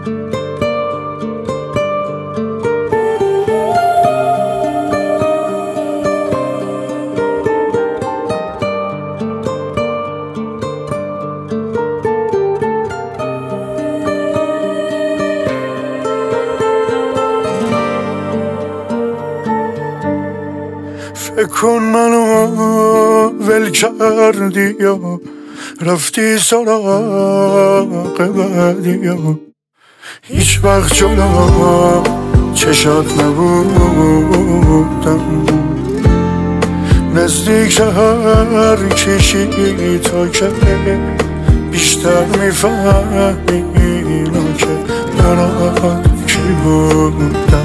فکر کن منو ول کردی یا رفتی سراغ بعدی یا هیچ وقت جلو چشات نبودم نزدیک هر کشی تا که بیشتر میفهمی اینا که برات کی بودم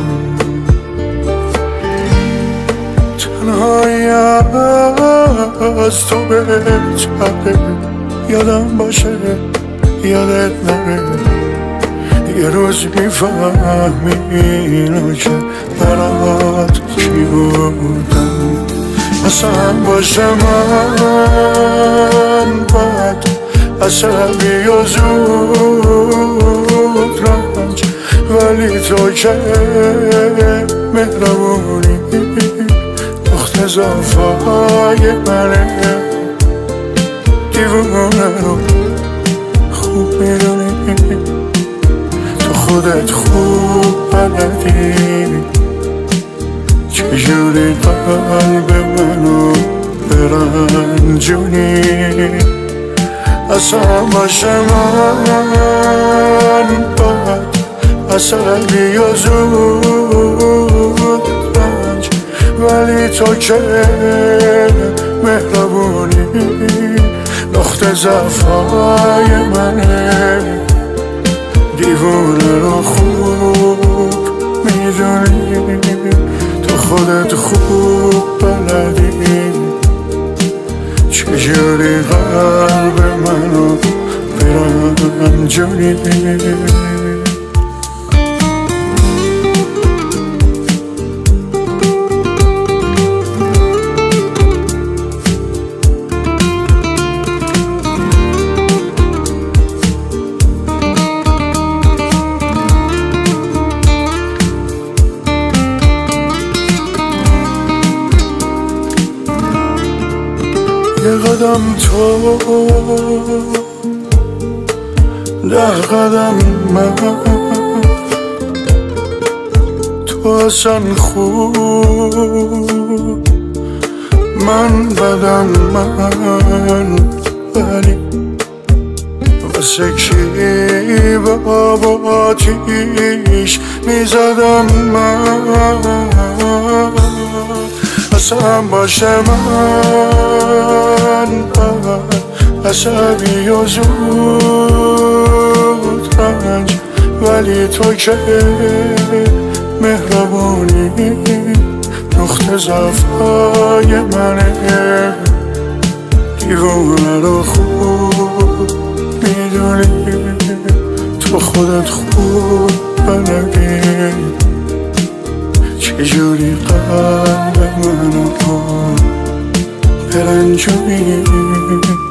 تنهایی از تو بهتره یادم باشه یادت نره یه روز میفهمی اینا که برات کی بودم اصلا باشه من باید عصبی و زود رنج ولی تو که مهربونی اضافای منه دیوونه رو خوب میدونی تو خودت خوب بلدی چجوری قلب منو برنجونی اصلا باشه من باید عصبی و زود ولی تو که مهربونی نقطه ضعفای منه دیوونه رو خوب میدونی تو خودت خوب بلدی چجوری قلب منو برنجونی یه قدم تو 10 قدم من تو اصلا خوب من بدم من ولی واسه کی با آتیش میزدم من اصلا باشه من عصبی و زود رنج ولی تو که مهربونی نقطه ضعفای منه دیوونه رو خوب میدونی تو خودت خوب بلدی چجوری قلب منو برنجونی